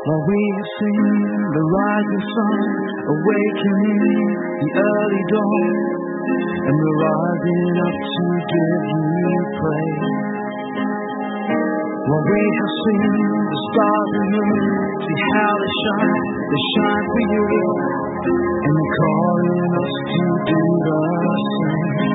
While we sing the rising sun, awakening the early dawn, and we're rising up to give you praise. While we have seen the stars and moon, see how they shine for you, and you're calling us to do the same.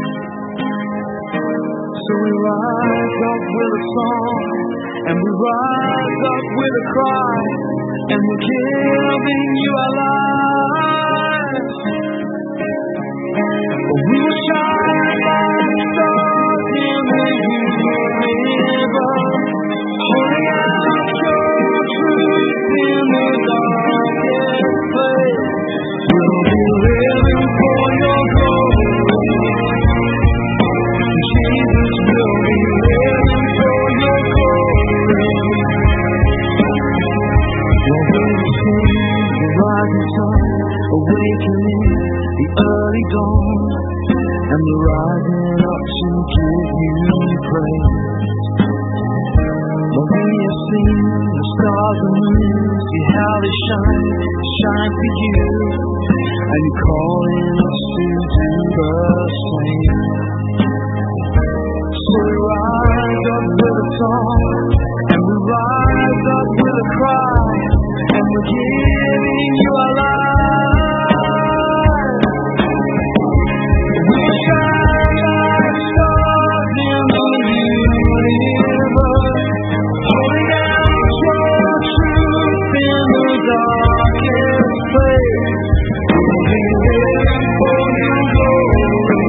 So we rise up with a song, and we rise up with a cry, and we're giving you our lives. We will shine like stars in the universe, holding out your truth in the darkest place. We'll be living for your glory. Jesus will be living for your glory. While we sing the rising sun, awakening the early dawn, and we're rising up to give you praise. While we have seen the stars and moon, see how they shine for you, and you're calling us to do the same. So we rise up with a song, and we rise up with a cry, and we're giving you our lives. We shine like stars in the universe, holding out your truth in the darkest place. We'll be living for your glory.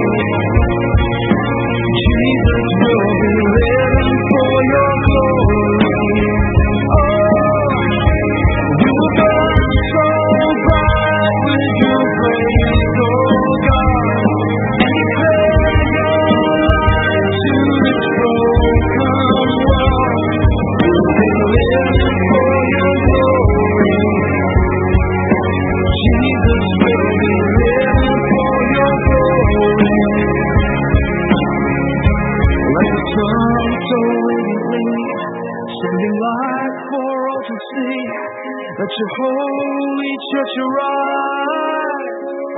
Jesus will be living for your glory. Oh, you will burn so bright with your praise, oh God, and declare your light to this broken world. We'll be living for your glory. Jesus will be living for your glory. Like the sun so radiantly, sending light for all to see, let your holy church arise,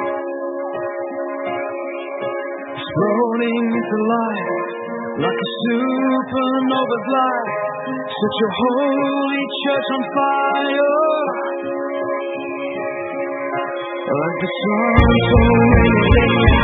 exploding into light like a supernova's light. Set your holy church on fire. Like the sun so radiantly,